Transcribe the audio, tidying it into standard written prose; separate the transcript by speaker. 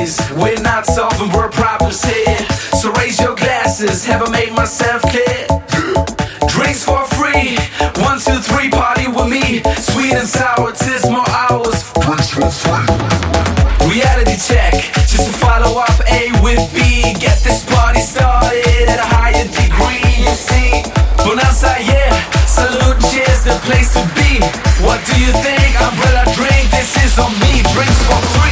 Speaker 1: days. We're not solving world problems here. So raise your glasses, have I made myself clear? Drinks for free, 1, 2, 3, party with me. Sweet and sour, 'tis more hours. Drinks for free. Reality check, just to follow up A with B. Get this party started at a higher degree, you see. Bonanza, yeah, salute, cheers, the place to be. What do you think? Umbrella drink, this is on me. Drinks for free.